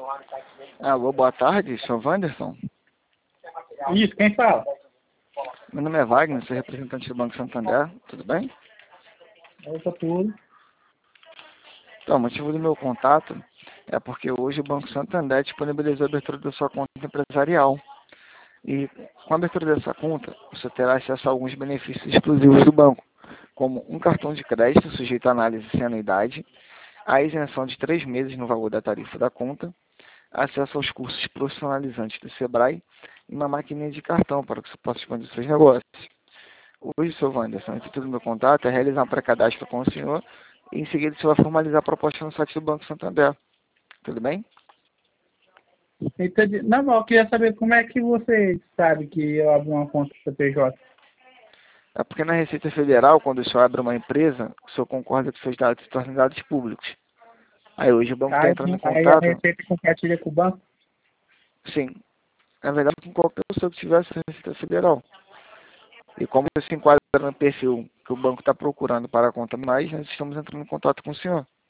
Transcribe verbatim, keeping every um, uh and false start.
Alô, boa tarde, senhor Wanderson. Isso, quem fala? Meu nome é Wagner, sou representante do Banco Santander, tudo bem? Opa, tudo. Então, o motivo do meu contato é porque hoje o Banco Santander disponibilizou a abertura da sua conta empresarial. E com a abertura dessa conta, você terá acesso a alguns benefícios exclusivos do banco, como um cartão de crédito sujeito a análise sem anuidade, a isenção de três meses no valor da tarifa da conta, acesso aos cursos profissionalizantes do Sebrae e uma maquininha de cartão para que você possa expandir seus negócios. Hoje, senhor Wanderson, o intuito do meu contato é realizar um pré-cadastro com o senhor e em seguida você vai formalizar a proposta no site do Banco Santander. Tudo bem? Entendi. Não, mas eu queria saber como é que você sabe que eu abro uma conta C P J. É porque na Receita Federal, quando o senhor abre uma empresa, o senhor concorda que seus dados se tornem dados públicos. Aí hoje o banco está Aí, entrando em aí a contato, Receita compartilha com o banco? sim, na verdade com qualquer pessoa que tivesse a Receita Federal. E como você se enquadra no perfil que o banco está procurando para a conta mais, nós estamos entrando em contato com o senhor.